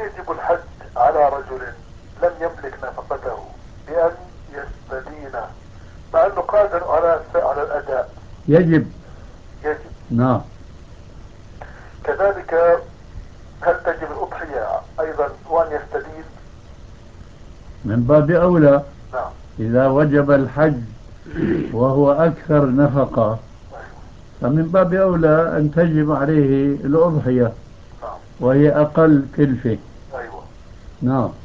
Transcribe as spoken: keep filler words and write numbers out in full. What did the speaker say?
يجب الحج على رجل لم يملك نفقته بأن يستدين مع أنه قادر على على الأداء؟ يجب. يجب. نعم. كذلك هل تجب الأضحية أيضا وأن يستدين؟ من باب أولى. نعم. إذا وجب الحج وهو أكثر نفقة فمن باب أولى أن تجب عليه الأضحية نعم. وهي أقل كلفة. أيوة. نعم.